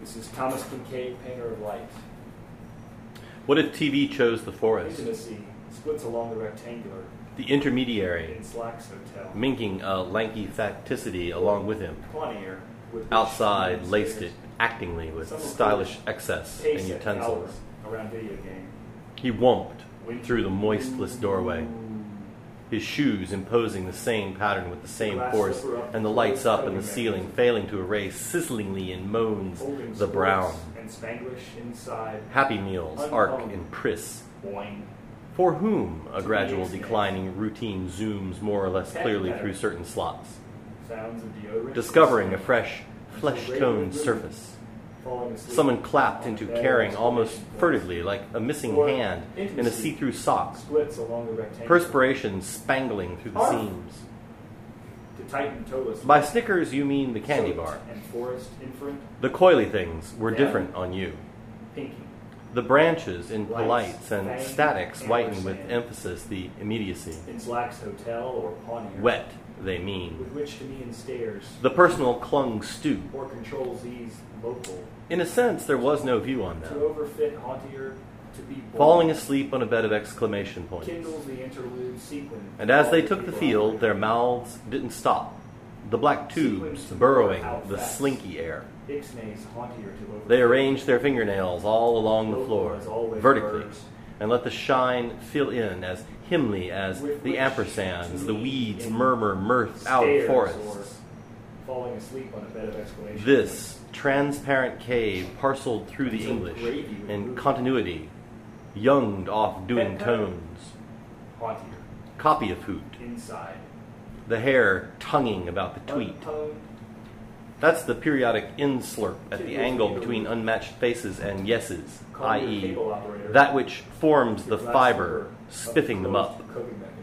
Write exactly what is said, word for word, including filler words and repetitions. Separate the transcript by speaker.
Speaker 1: This is Thomas Kincaid, painter of light.
Speaker 2: What if T V chose the forest?
Speaker 1: Intimacy splits along the rectangular
Speaker 2: The intermediary,
Speaker 1: in Slacks Hotel.
Speaker 2: minking a lanky facticity along with him.
Speaker 1: Quanier, with which
Speaker 2: Outside,
Speaker 1: he
Speaker 2: laced
Speaker 1: stares.
Speaker 2: it actingly with
Speaker 1: Some of
Speaker 2: stylish
Speaker 1: the
Speaker 2: excess
Speaker 1: Taste
Speaker 2: and
Speaker 1: at
Speaker 2: utensils.
Speaker 1: hour around video game.
Speaker 2: He whomped through the moistless doorway, his shoes imposing the same pattern with the same force, and the lights up in the ceiling failing to erase sizzlingly in moans
Speaker 1: Holding
Speaker 2: the
Speaker 1: sports
Speaker 2: brown.
Speaker 1: and Spanglish inside.
Speaker 2: Happy Meals, arc and priss.
Speaker 1: Boing.
Speaker 2: For whom a gradual declining routine zooms more or less clearly through certain slots,
Speaker 1: Sounds of deodorant.
Speaker 2: discovering a fresh, flesh-toned surface.
Speaker 1: Falling asleep
Speaker 2: Someone clapped
Speaker 1: on
Speaker 2: into
Speaker 1: a bed
Speaker 2: caring
Speaker 1: of
Speaker 2: almost
Speaker 1: exclamation
Speaker 2: furtively like a missing
Speaker 1: Or
Speaker 2: hand in a
Speaker 1: intimacy.
Speaker 2: see-through sock,
Speaker 1: points. Splits along the rectangle.
Speaker 2: perspiration spangling through the
Speaker 1: Arf.
Speaker 2: seams.
Speaker 1: To tighten toeless.
Speaker 2: By Snickers you mean the candy
Speaker 1: Soaked
Speaker 2: bar.
Speaker 1: And forest inferent.
Speaker 2: The coily things were
Speaker 1: Down.
Speaker 2: different on you.
Speaker 1: Pinky.
Speaker 2: The branches in
Speaker 1: Lights,
Speaker 2: polites and
Speaker 1: fang,
Speaker 2: statics whiten with
Speaker 1: ampersand.
Speaker 2: emphasis the immediacy.
Speaker 1: In Slacks Hotel or Pawnee.
Speaker 2: Wet, they mean.
Speaker 1: With which to me in stairs.
Speaker 2: The personal clung stew.
Speaker 1: Or Control Z's local.
Speaker 2: In a sense, there was no view on
Speaker 1: To
Speaker 2: them.
Speaker 1: overfit hauntier to be born.
Speaker 2: Falling asleep on a bed of exclamation points.
Speaker 1: Kindles the interlude sequence.
Speaker 2: And as they took the field, their mouths didn't stop. The black tubes burrowing the slinky air.
Speaker 1: Ixnay's hauntier to overfit.
Speaker 2: They arranged their fingernails all along the floor, vertically, and let the shine fill in as hymnly as the ampersands, the weeds murmur mirth out of
Speaker 1: Stairs
Speaker 2: forests.
Speaker 1: or Falling asleep on a bed of exclamation.
Speaker 2: This transparent cave parceled through the English in continuity, younged off doing tones,
Speaker 1: Hauntier.
Speaker 2: copy of hoot,
Speaker 1: Inside.
Speaker 2: the hair tonguing about the tweet.
Speaker 1: Untoned.
Speaker 2: That's the periodic in-slurp at the angle between unmatched faces and yeses,
Speaker 1: Call your
Speaker 2: that is,
Speaker 1: cable operator.
Speaker 2: that which forms the
Speaker 1: Your glass
Speaker 2: fiber,
Speaker 1: slipper of
Speaker 2: spiffing them up.
Speaker 1: closed cooking mechanism.